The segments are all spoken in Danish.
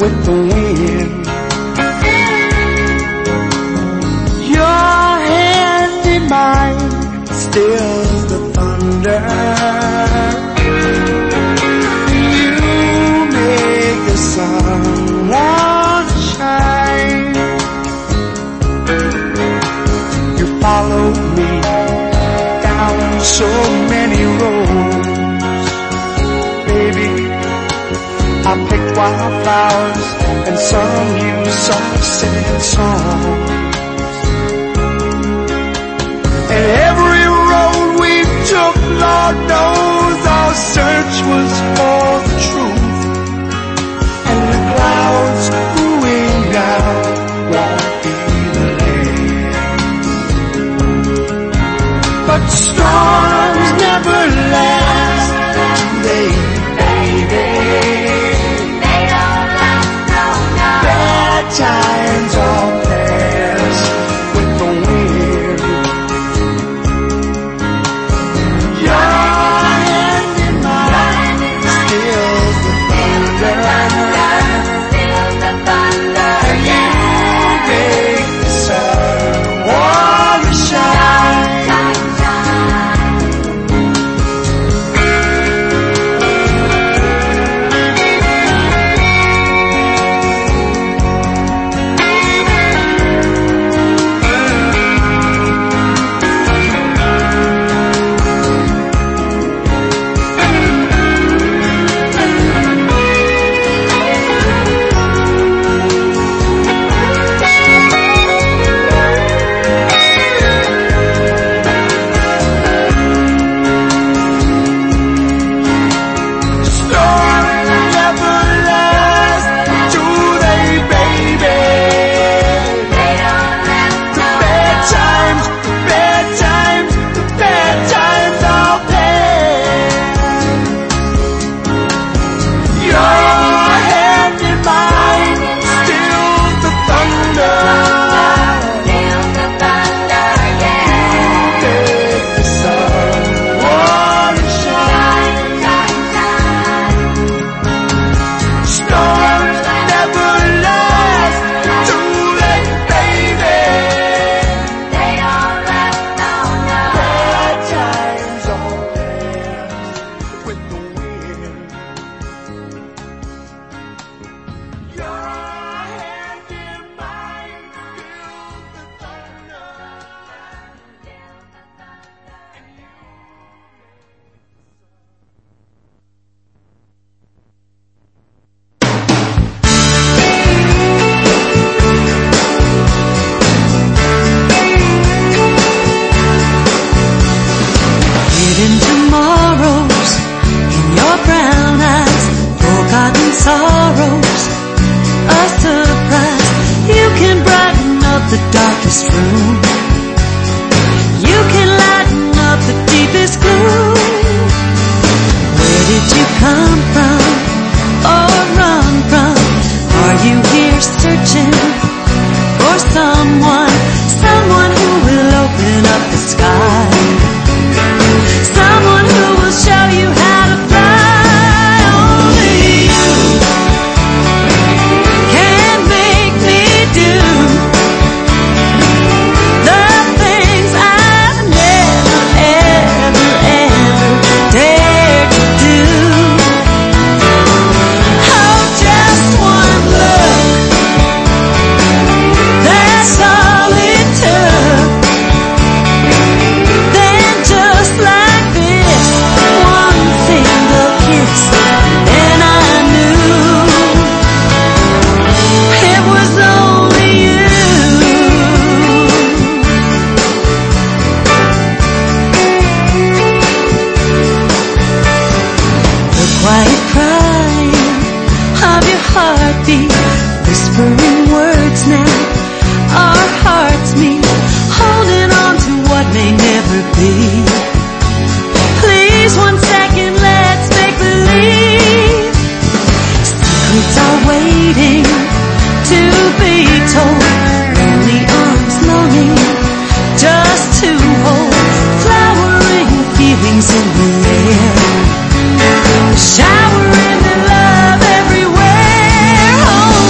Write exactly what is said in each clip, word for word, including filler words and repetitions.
with the wind. Your hand in mine stills the thunder. You make the sun wanna shine. You follow me down so many roads. Baby, I picked wildflowers and sung you soft sad songs. And every road we took, Lord knows our search was for the truth. And the clouds moving down won't be the land. But storms never last, do they, baby? They don't last, no, no. Bad times all pass with the wind. Your hand in mine stills the thunder. Stills the thunder, yeah. You make the sun wanna shine. Showering the love everywhere. Oh,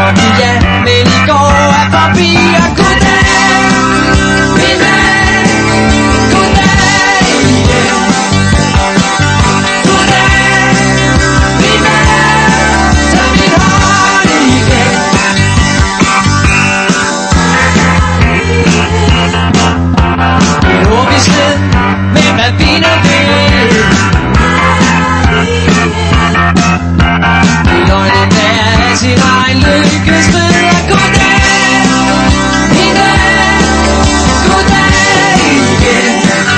vi ja, men i går er forbi. Og goddag, min ven, goddag igen. Goddag, min ven, tag min hånd igen. Det er uvished, men hvad vi nu vil. I løgnen er sin egen lykkes ved. Og goddag, min ven, goddag igen.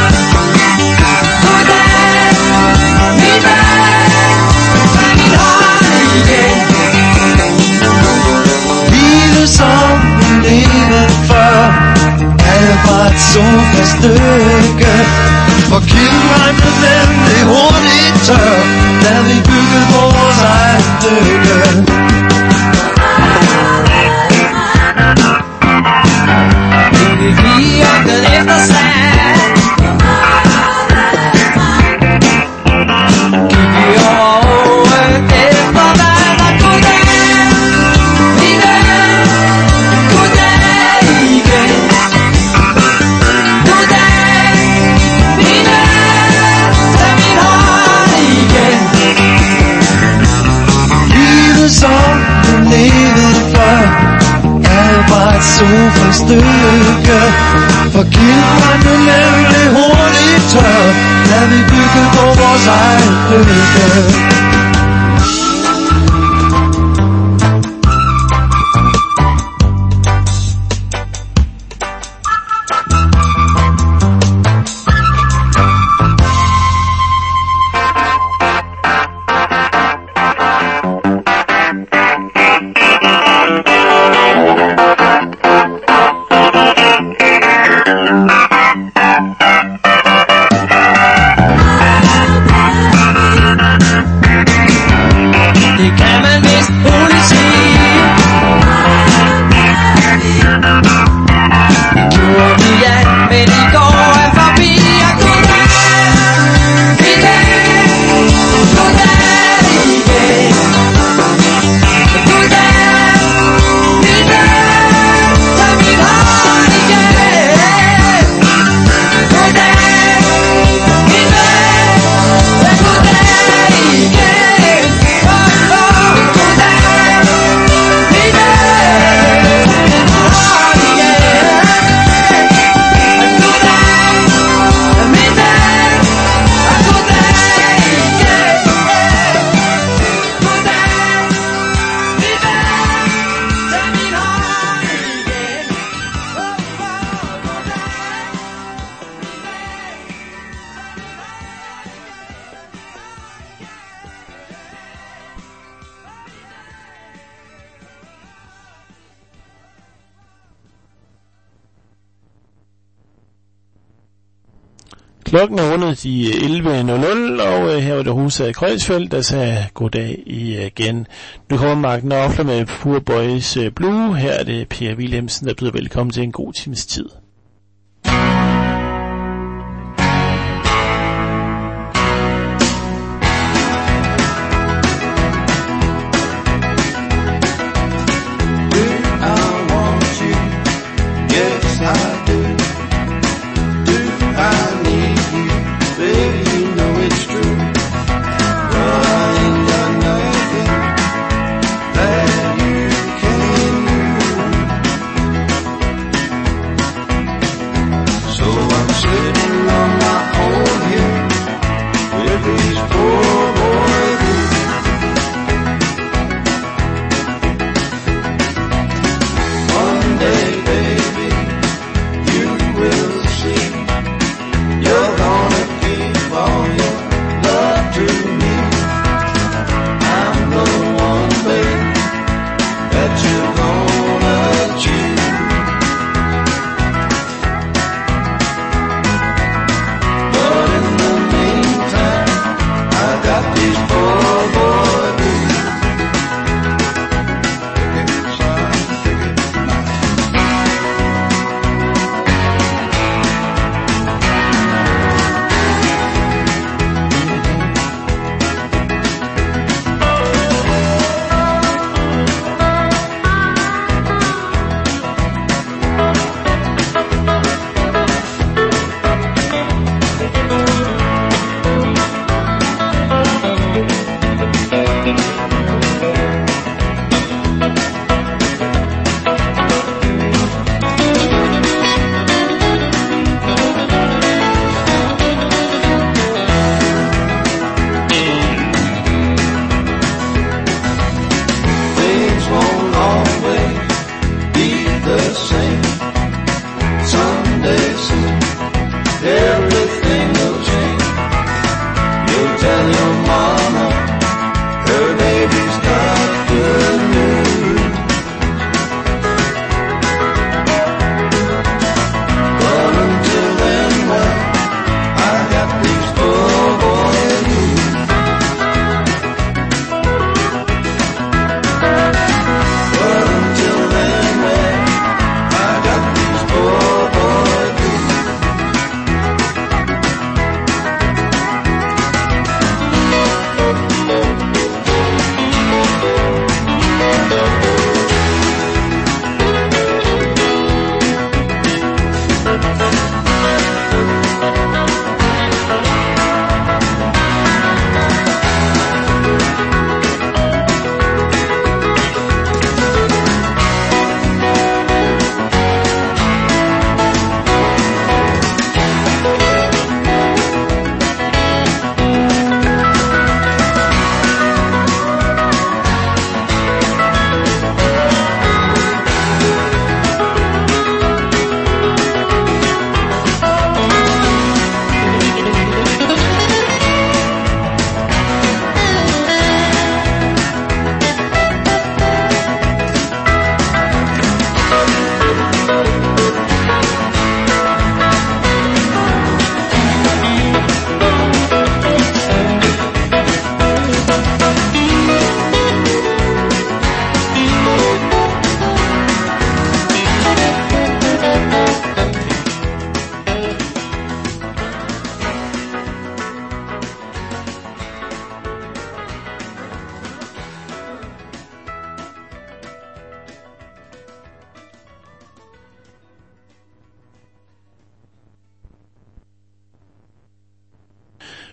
Goddag, min ven, tag min hånd igen. Livet som vi levede før er bare et sofastykke. For kilderne nemlig hurtigt tør, da vi byggede vores eget stykke. Det bliver opdaget efter slag. Gik vi over efter vand. Og goddag, min ven, goddag igen. Goddag, min ven, tag min hånd igen. Livet som vi levede før er bare et sofastykke. For kilderne nemlig hurtigt tør, da vi byggede på vores eget lykke. Klokken er rundet de elleve nul nul, og her var det huset af Kreuzfeldt, der sagde goddag igen. Nu kommer Mark Knopfler med Poor Boys Blue. Her er det Per Wilhelmsen, der byder velkommen til en god times tid.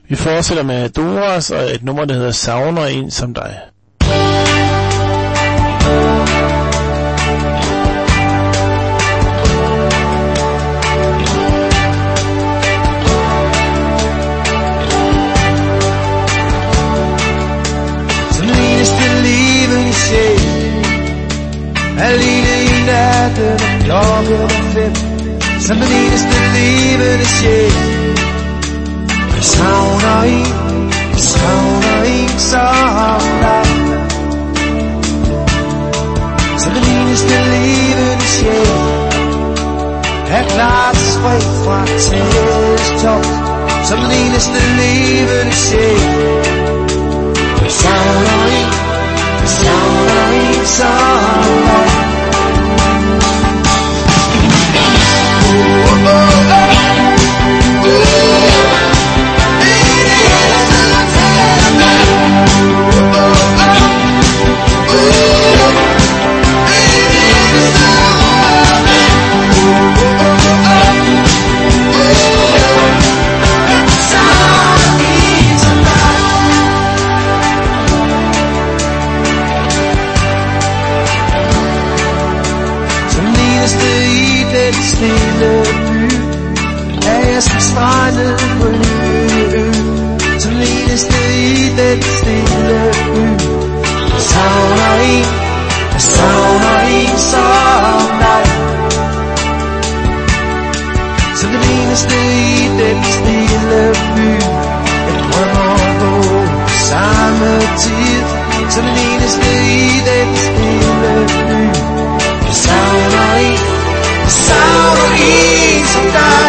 Vi fortsætter med Doras og et nummer, der hedder Savner en som dig. Alene i natten og klokken fem, som den eneste levende sjæl. Jeg savner en, jeg savner en som dig. Som den eneste levende sjæl, er klar til spring fra tællestop. Som den eneste levende sjæl. Jeg savner en, jeg savner en som dig. Strandet på en ø, som eneste i den stille ø. Jeg savner en, jeg savner en som dig. Som den eneste i den stille ø. Jeg drømmer på samme tid. Som den eneste i den stille ø. Jeg savner en, jeg savner en som dig.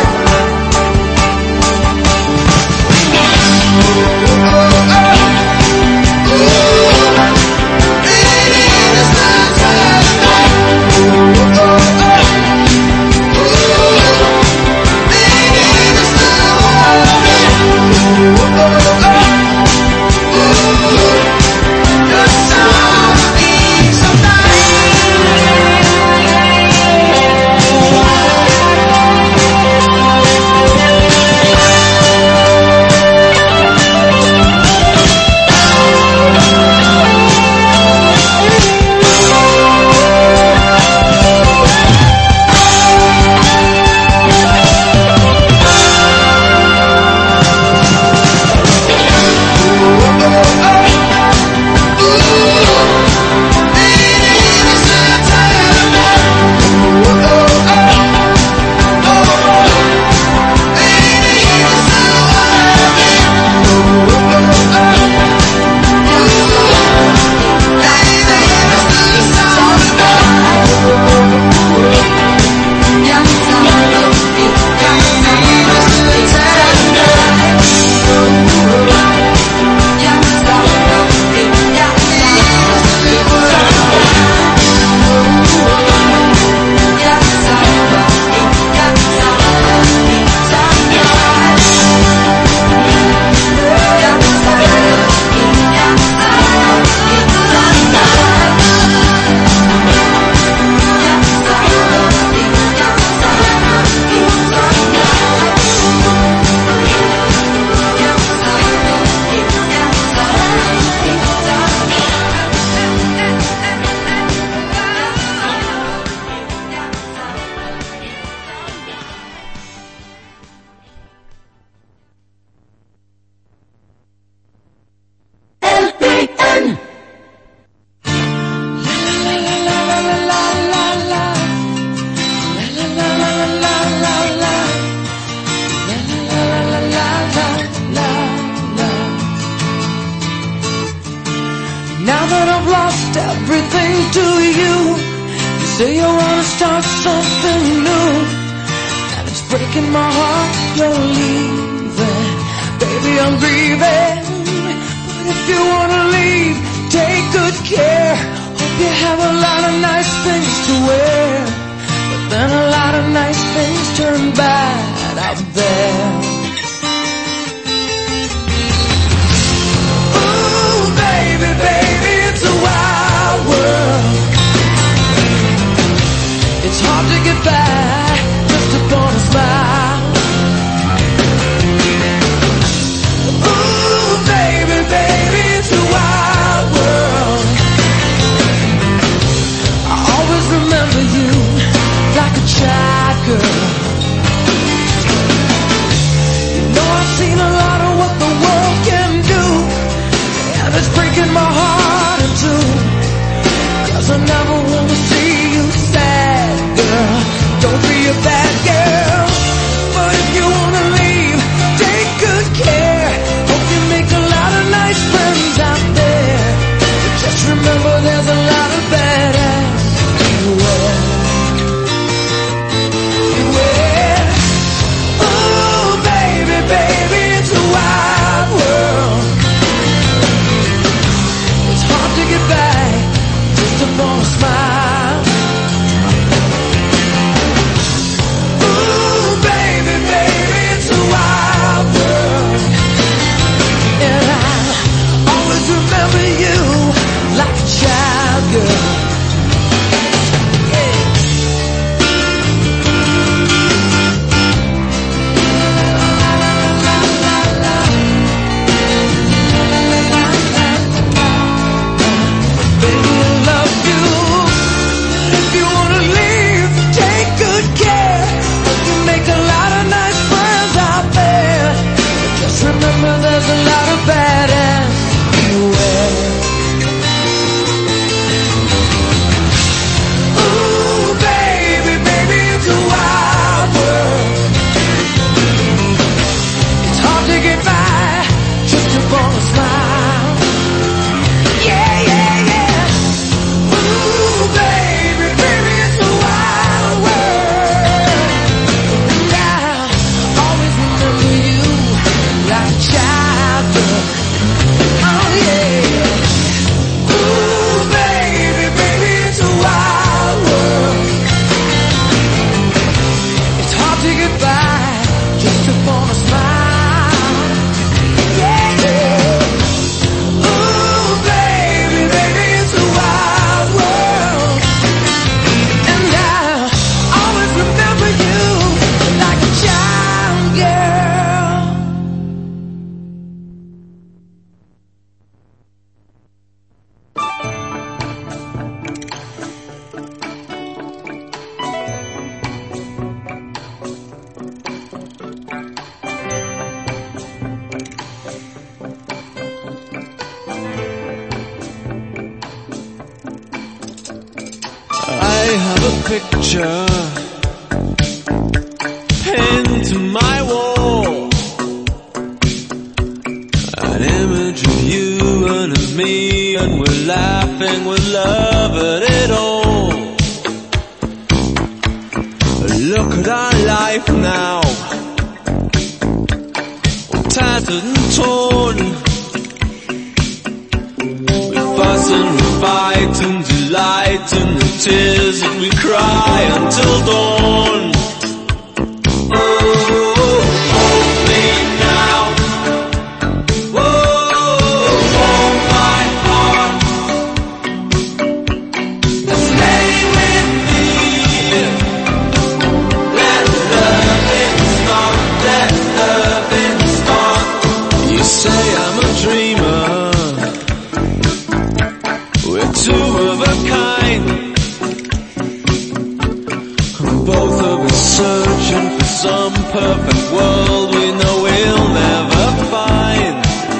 Just upon a smile. Ooh, I have a picture pinned to my wall, an image of you and of me, and we're laughing with love at it all. Look at our life now, tattered and torn. We fuss and we fight and delight in the tears that we cry until dawn. Oh, hold me now. Oh, hold my heart. Stay with me. Let loving start. Let loving start. You say I'm a dreamer. We're two of a kind. Both of us searching for some perfect world we know we'll never find.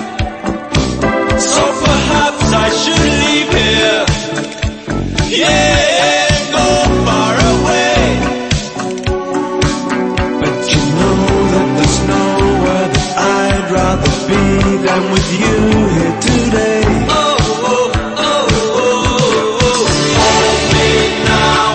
So perhaps I should leave here, yeah, and go far away. But you know that there's nowhere that I'd rather be than with you here today. Oh, oh, oh, oh, oh, hold me now.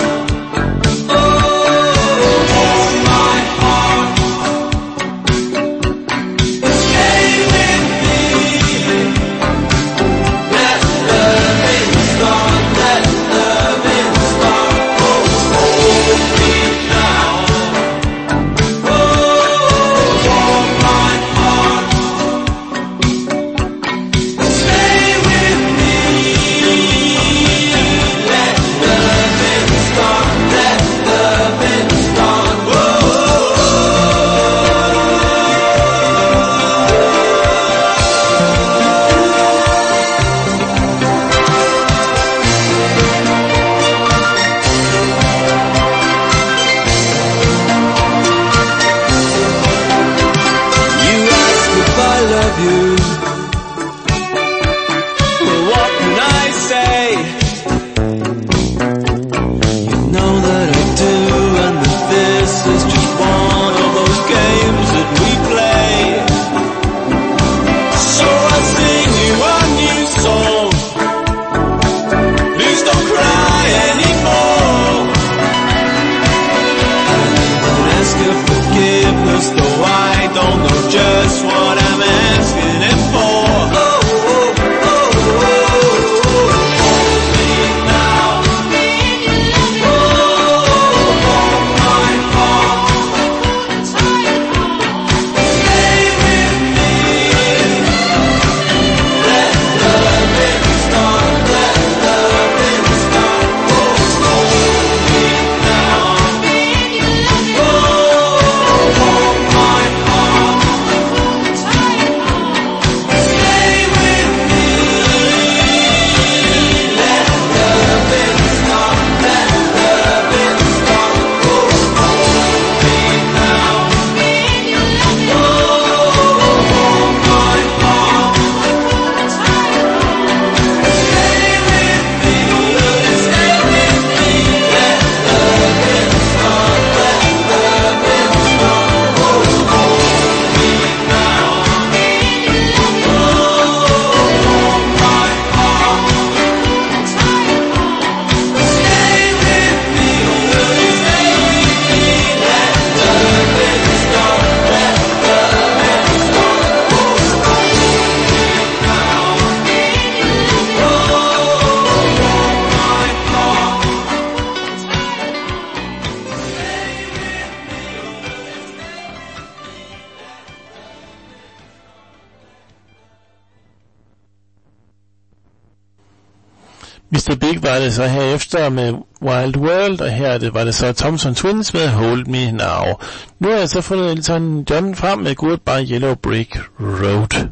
mister Big var det så herefter med Wild World, og her det, var det så Thompson Twins med Hold Me Now. Nu har jeg så fundet Elton John frem med Goodbye Yellow Brick Road.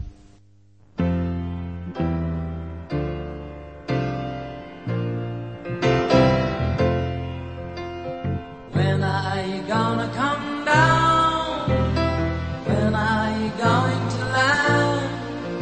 When are you gonna come down? When are you going to land?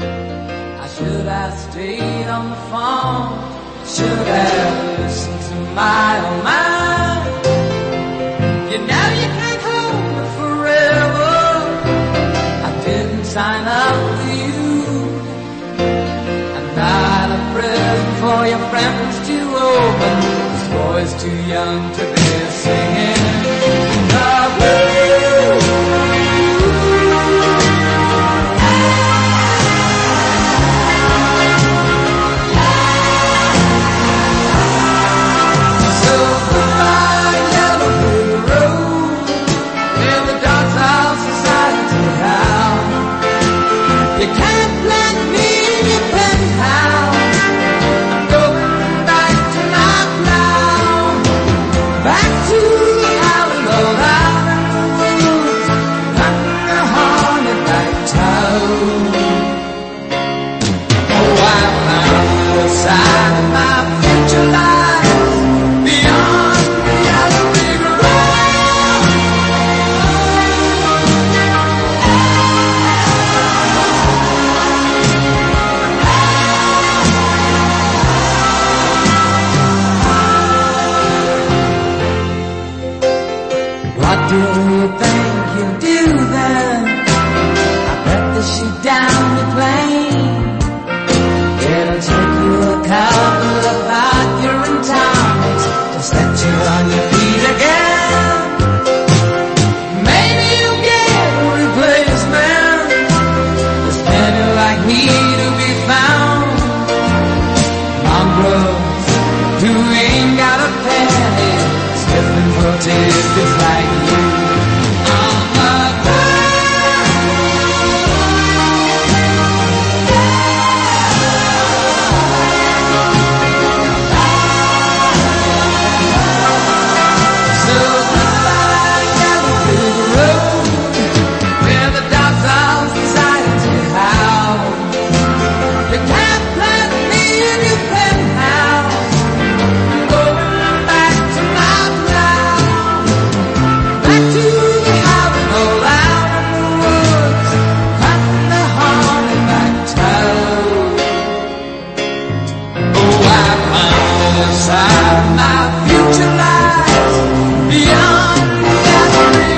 I should have stayed on the phone. Should have listened to my, oh my. You know you can't hold me forever. I didn't sign up for you. I'm not a present for your friends to open. This boy's too young to be singing the blues. You can't let me in your penthouse. I'm going back to my clown, back to the alley low out in the woods, cutting a haunted back town. Oh, I found the side of my future life beyond the alley rig road. What do you think you'll do then? I bet that she's down the plane. It'll take you a couple of hot urine tonics to set you on your feet again. Maybe you'll get a replacement. There's plenty like me to be found. Mongrels who ain't got a penny, sniffing for tidbits like you. On the So goodbye, yellow brick road, where the dogs all decided to howl. You can't plant me in your penthouse. I'm going back to my cloud, back to the house all out in the woods, cutting the haunted back town. Oh, I found the side of my future lies beyond the alley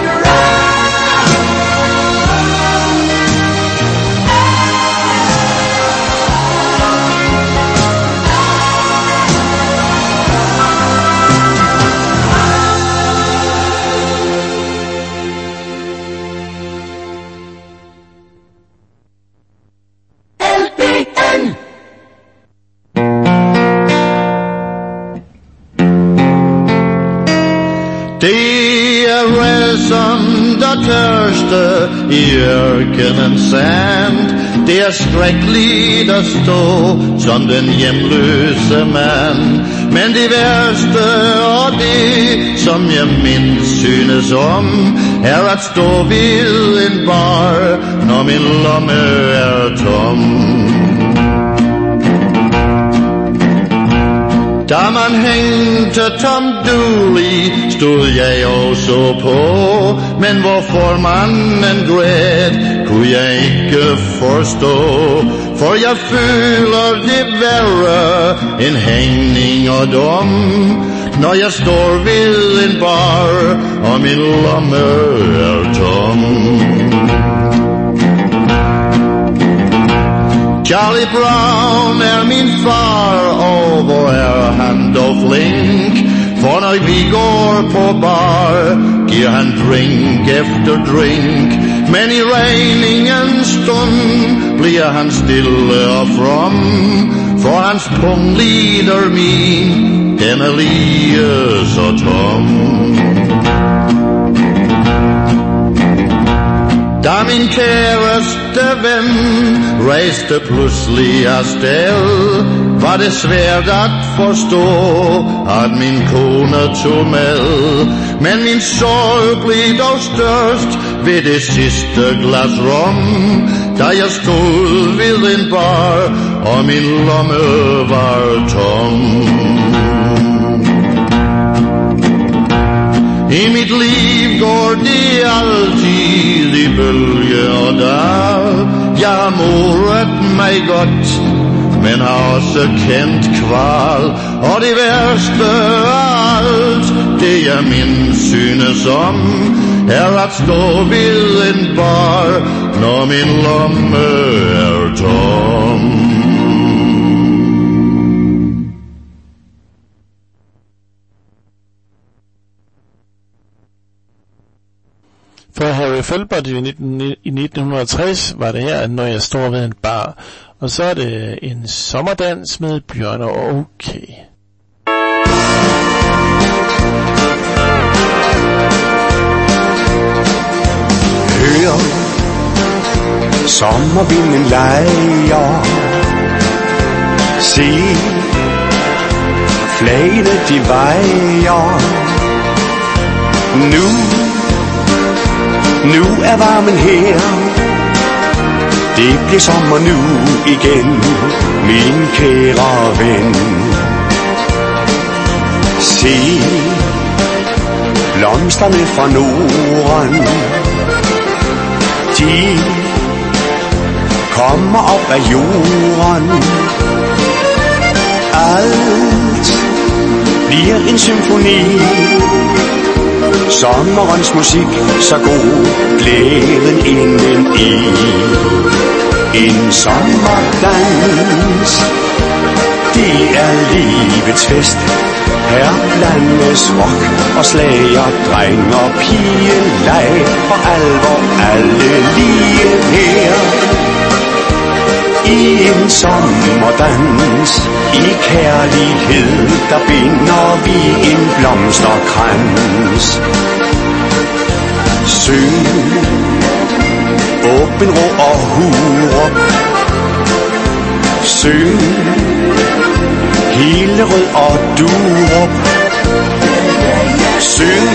L P N. De er vel som der tørste i ørkenen sand. Det er skrækkeligt at stå som den hjemløse mand. Men det værste og det som jeg mindst synes om er at stå ved en bar når min lomme er tom. Da man hængte Tom Dooley, stod jeg også på. Men hvorfor manden græd, kunne jeg ikke forstå. For jeg føler det værre en hængning og dom, når jeg står ved en bar, og min lomme er tom. Charlie Brown er min far, og hvor er han dog flink. For når vi går på bar, giver han drink efter drink. Men i regningens stund bliver han stille og from. For hans pung lider min, den er lige så tom. Da min kæreste ven rejste pludselig afsted, var det svært at forstå, at min kone tog med. Men min sorg blev dog størst ved det sidste glas rom, da jeg stod ved en bar, og min lomme var tom. I mit liv går det altid i bølge og dag. Jeg har moret mig godt, men har også kendt kval. Og det værste af alt, det jeg min synes om, er at stå ved en bar, når min lomme er tom. For Harry Felbert i nitten tres var det her, når jeg står ved en bar. Og så er det en sommerdans med Bjørn og Okay. Hør, sommervinden leger. Se, flagene de vejer. Nu Nu er varmen her. Det bliver sommer nu igen, min kære ven. Se, blomsterne fra Norden, de kommer op af jorden. Alt bliver en symfoni. Sommerens musik, så god, glæden inden i. En sommerdans, det er livets fest. Her blandes rock og slager, dreng og pige, leg for alvor, alle lige her. I en sommerdans, i kærlighed, der binder vi en blomsterkrans. Syng, åben ro og hurup. Syng, hele rød og durup. Syng,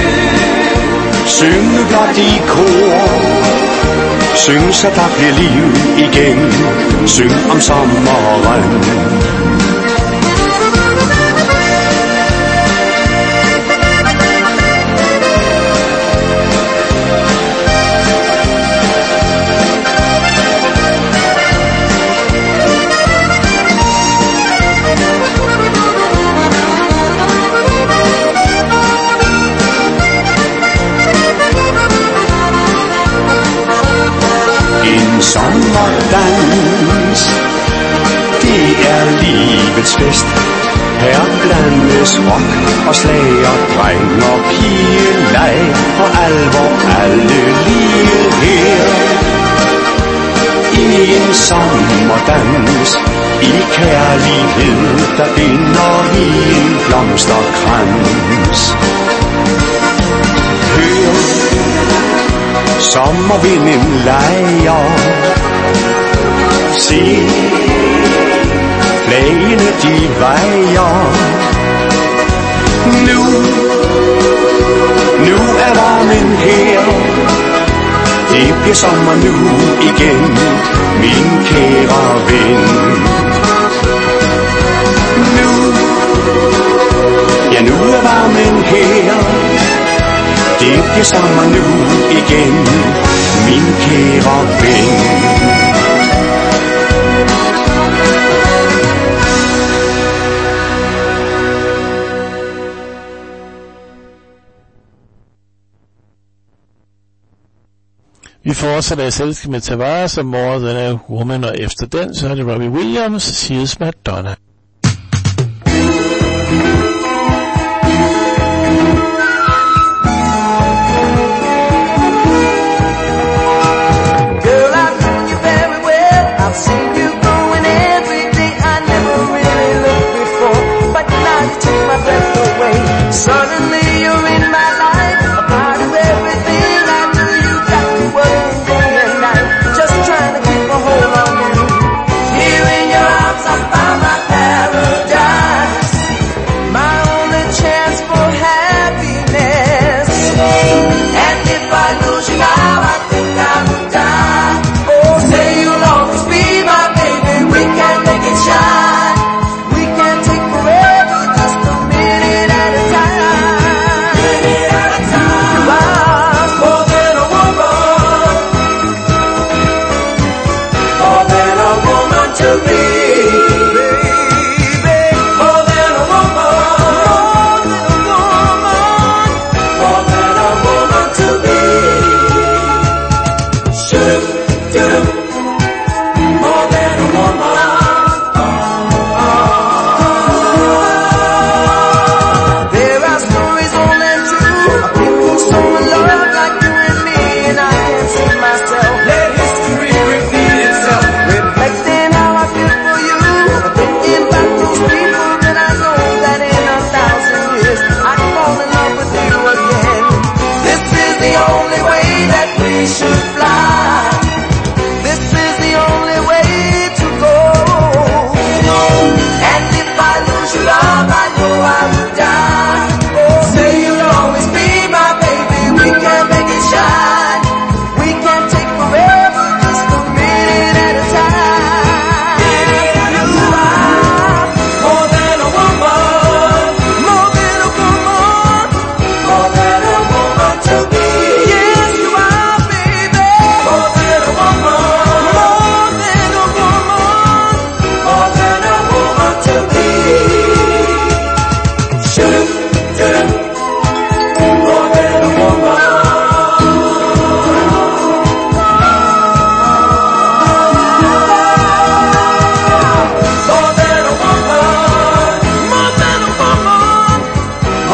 syng nu blot i kor. Syng, så der bliver liv igen. Syng om sommeren. Sommerdans, det er livets fest. Her blandes rock og slager, dreng og pige, leg for alvor, alle lige her. I en sommerdans, i kærlighed, der binder vi en blomsterkrans. Hør, sommervinden leger. Se, flagene de vejer. Nu, nu er varmen her. Det bliver sommer nu igen, min kære ven. Nu, ja nu er varmen her. Det bliver sommer nu igen, min kære ven. Vi fortsætter i selskab med Tavares, som More Than a Woman, og efter den, så er det Robbie Williams, She's Madonna. Girl, I know you very well. I've seen you going every day. I never really looked before, but now you take my breath away. Suddenly you're in my life, a part of everything I do. You got me working day and night, just trying to keep a hold on you. Here in your arms I found my path.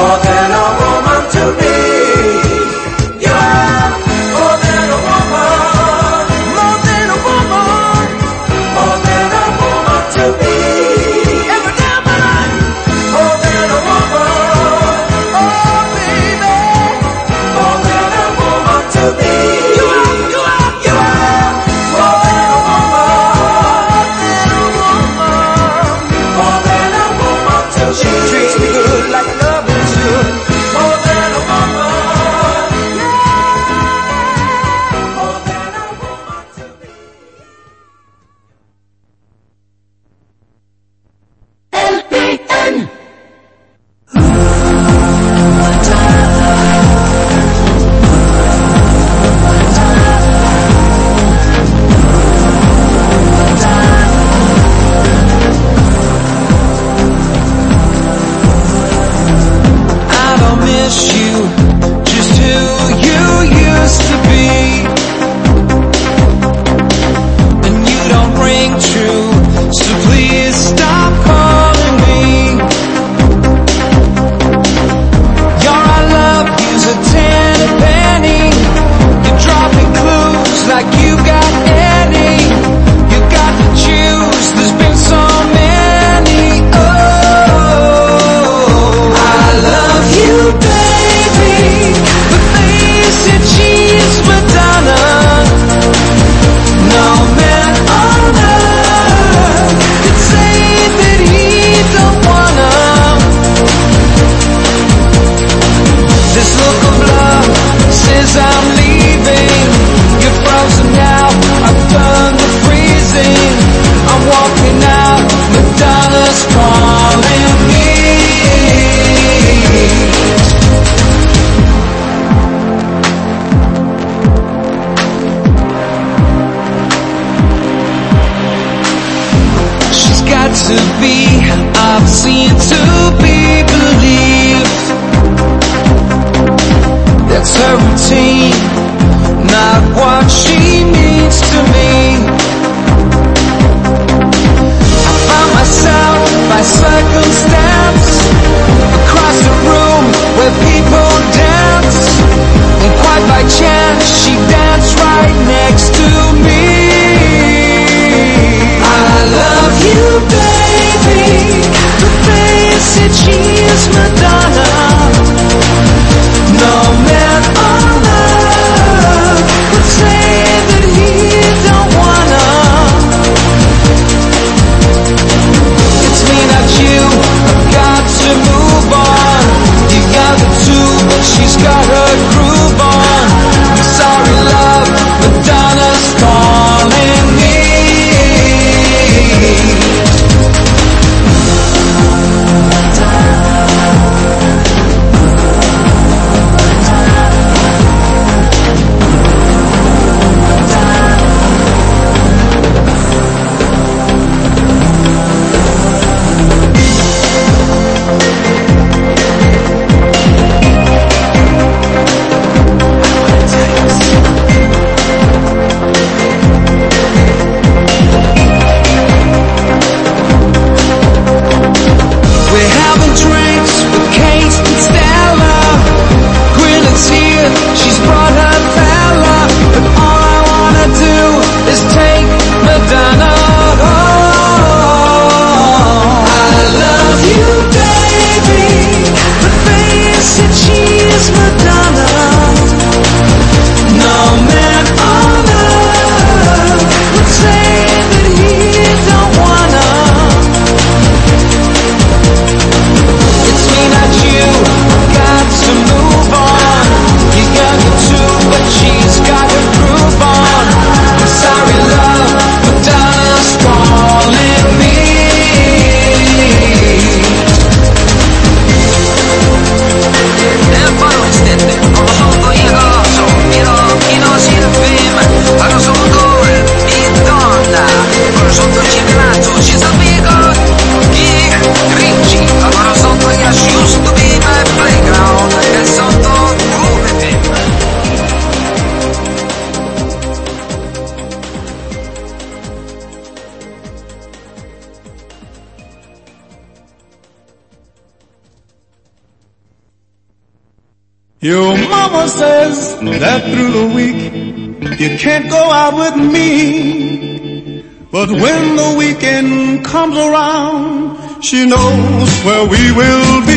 more than a woman to me. You are more than a woman, more than a woman, more than a woman to me. Every day of my life, more than a woman, oh baby, more than a woman to me. You are, you are, you are more than a woman, more than a woman to me. She treats me good like a lover should. More than a woman, yeah, more than a woman to me. L P N. I don't miss you, just who you used to be. And you don't ring true, so please stop calling me. Your I love you's a ten a penny. You're dropping clues like you got any. You got to choose, there's been so many. Oh, I love you, baby. Your mama says that through the week you can't go out with me, but when the weekend comes around, she knows where we will be.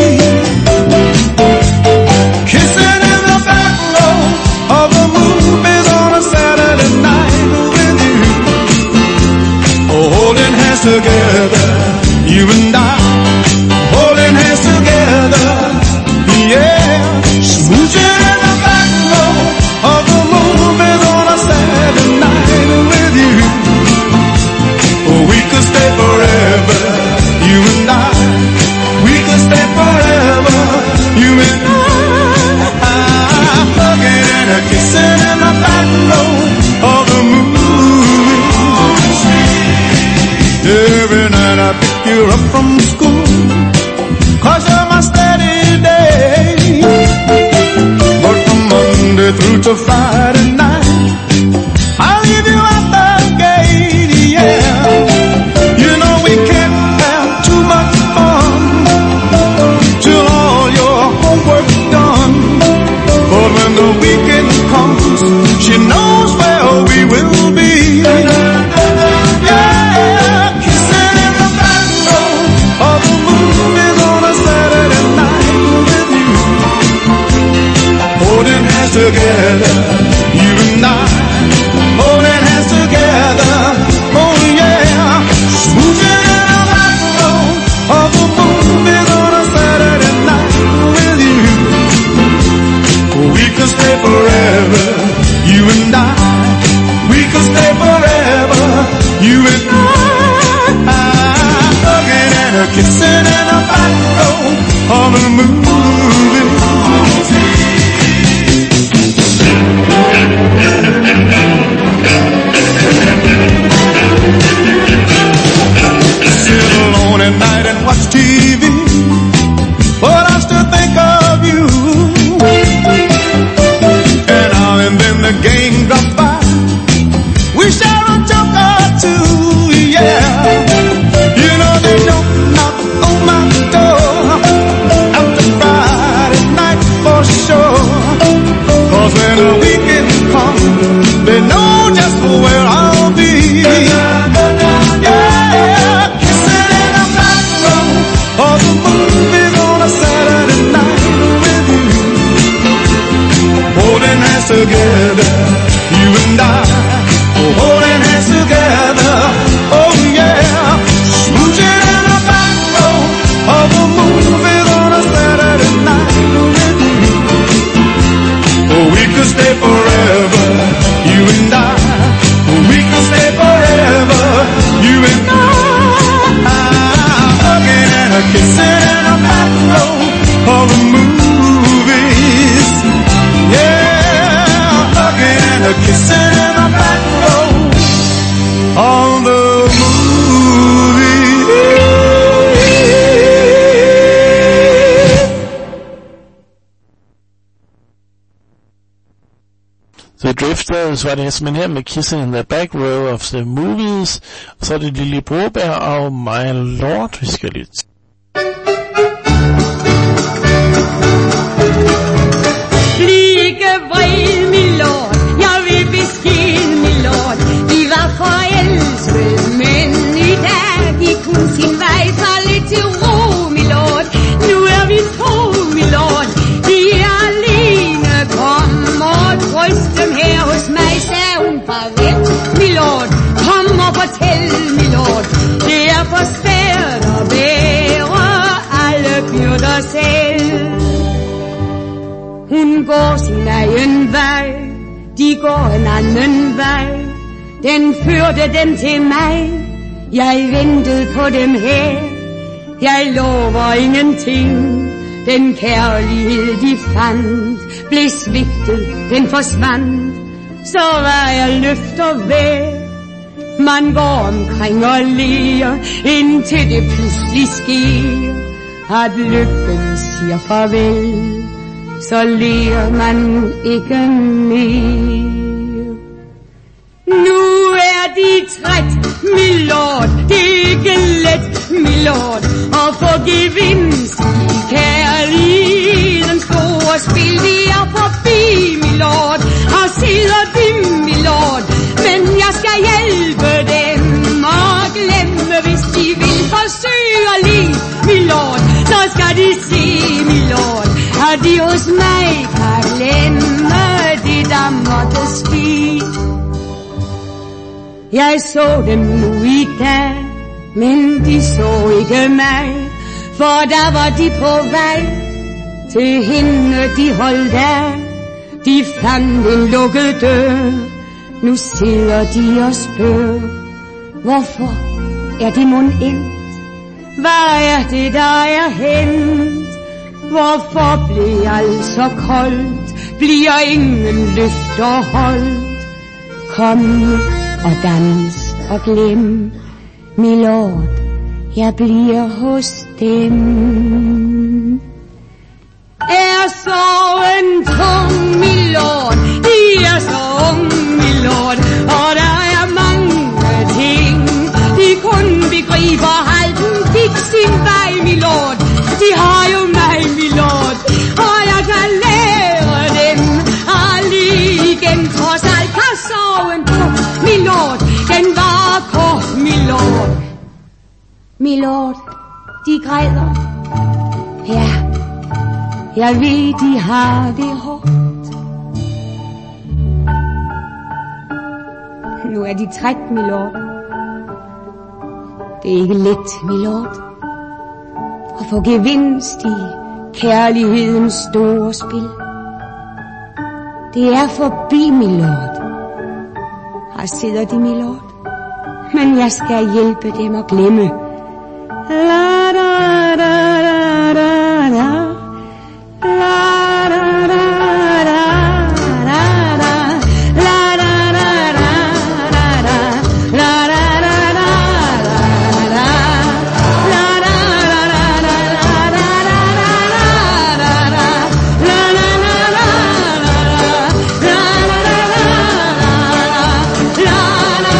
Kissing in the back row of the movies on a Saturday night with you, oh, holding hands together, you and I, holding hands together, yeah. Smooching in the back row of the movies on a Saturday night with you. Oh, we could stay forever, you and I. We could stay forever, you and I. Hugging and a kissing in the back row of the movies. Every night I pick you up from school, 'cause you're my steady day. Monday through to Friday night, I'll leave you at the gate, yeah. You know we can't have too much fun till all your homework's done. But when the weekend comes, she knows where we will be. Yeah, kissing in the back row of the movies on a Saturday night with you. Holding hands together, you and I, holding hands together, oh yeah. Smooching in the back row of the movies on a Saturday night with you. We could stay forever, you and I. We could stay forever, you and I. Hugging and a kissing in the back row of the movies. Sit alone at night and watch T V, but I still think of you. And now and then the gang drops by, we share a joke or two, yeah. You know they don't knock on my door after Friday night for sure. 'Cause when the weekend comes, they know just where I'll be. Yeah, kissing in the back row of the movies on a Saturday night with you. Holding hands together, you and I. Holding hands together, oh yeah. Smooching in the back row of the movies on a Saturday night with you. Oh, we could stay forever, you and I. We could stay forever, you and I. Hugging and a kissing in the back row of the movies. Yeah, hugging and a kissing in the back row of the movies. The Drifters var det simpelthen her med Kissing in the Back Row of the Movies, og så er det Lille Broberg og My Lord, vi skal lytte. Flyge vred, milord, jeg vil beskede, milord. De var forelskede, men i dag gik hun sin vej. Så lidt til ro, milord, nu er vi to, milord. De er alene, kom og trøst dem her hos mig, sagde hun farvel, milord. Kom og fortæl, milord, det er for svært at bære alle byrder selv. Hun går sin egen vej, de går en anden vej. Den førte dem til mig, jeg ventede på dem her. Jeg lover ingenting, den kærlighed de fandt blev svigtet, den forsvandt. Så var jeg løfter væk. Man går omkring og ler, indtil det pludselig sker, at lykken siger farvel. Så ler man ikke mere. Nu er de træt, milord, det er ikke let, milord, at få gevinst i kærlighedens store spil. skal de se, milord, at de hos mig kan glemme det, der måtte ske. Jeg så dem nu i dag, men de så ikke mig, for der var de på vej til hende, de holdt af. De fandt en lukket dør, nu sidder de og spørger, hvorfor er det mon endt? Hvad er det, der er hent? Hvorfor bliver alt så koldt? Bliver ingen løfter holdt? Kom nu og dans og glem, milord, jeg bliver hos dem. Er sorgen tung, milord, de er så ung, milord, og der er mange ting, de kun begriber halten, fik sin vej, milord. De har jo mig, milord, og jeg kan lære dem aldrig igen. Trods alt kan sorgen tung, milord, den var kort, milord. Milord, de græder, ja, jeg ved, de har det hårdt. Nu er de træt, milord. Det er ikke let, milord, at få gevinst i kærlighedens store spil. Det er forbi, milord. Her sidder de, milord, men jeg skal hjælpe dem at glemme. La da da da da da. La da da da da da. La da da da da da. La da da da da da. La da da da da da da. La la la la la. La la la la la. La la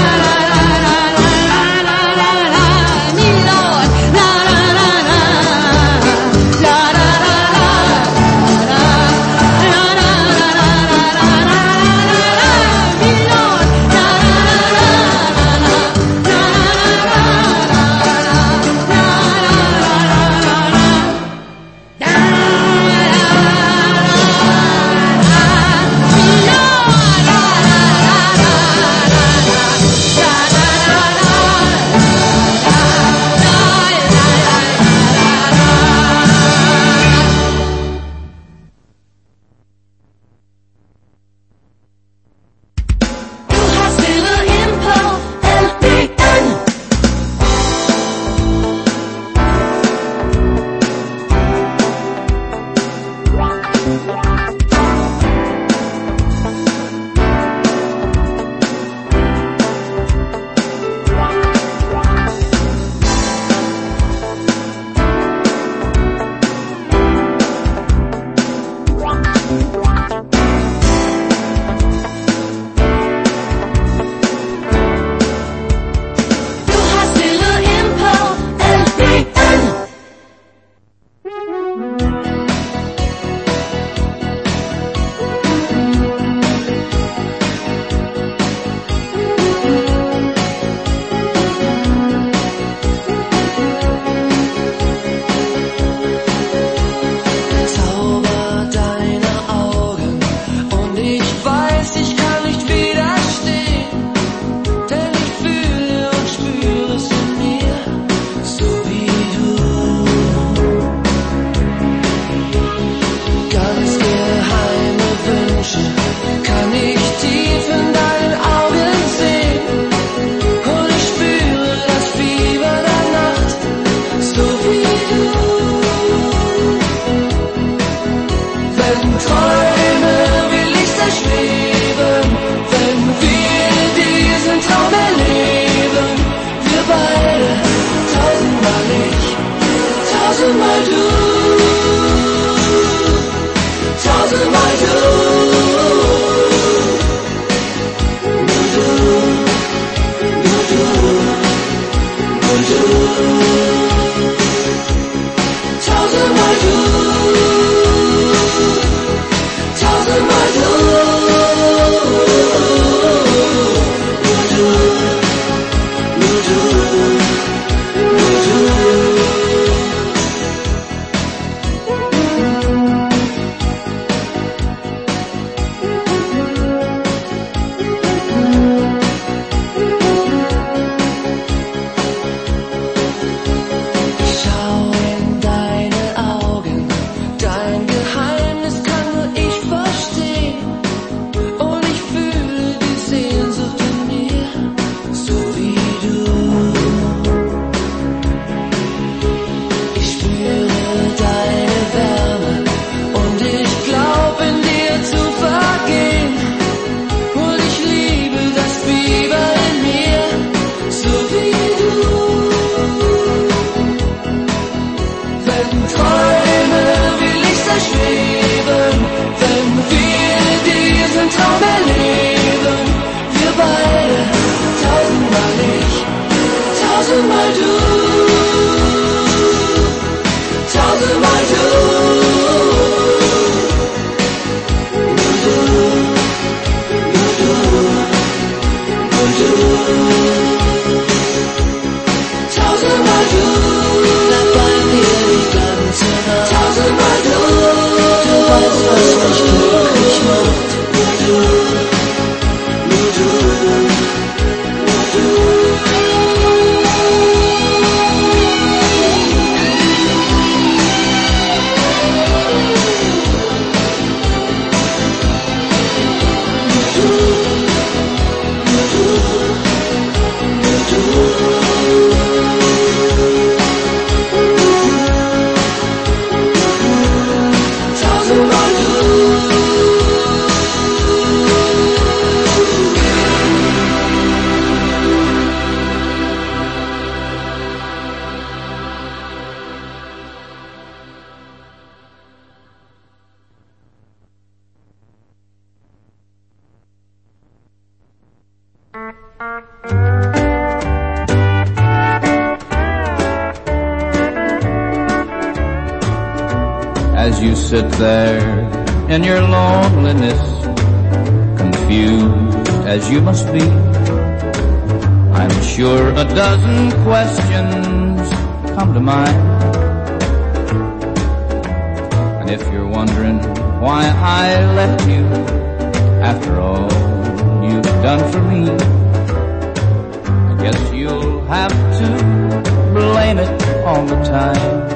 la la la. Milord, la la la la. La la la la. sit there in your loneliness, confused as you must be. I'm sure a dozen questions come to mind. And if you're wondering why I left you after all you've done for me, I guess you'll have to blame it on the time.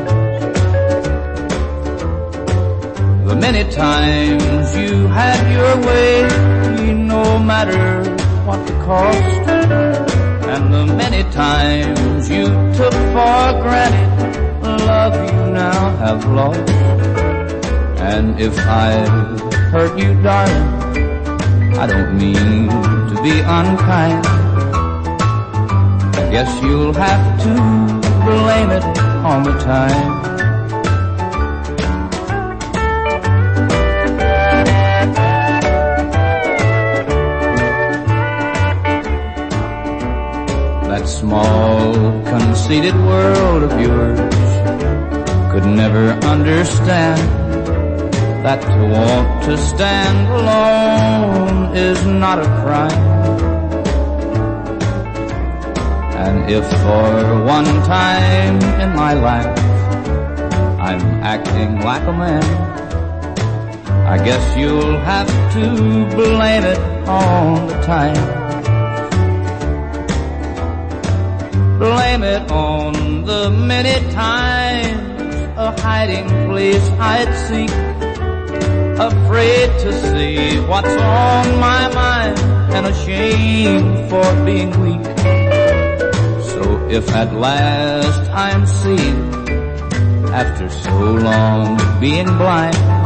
The many times you had your way, no matter what the cost, and the many times you took for granted love you now have lost. And if I've hurt you, darling, I don't mean to be unkind. I guess you'll have to blame it on the time. That small, conceited world of yours could never understand that to want to stand alone is not a crime. And if for one time in my life I'm acting like a man, I guess you'll have to blame it on the time. Blame it on the many times a hiding place I'd seek, afraid to see what's on my mind and ashamed for being weak. So if at last I'm seeing, after so long being blind,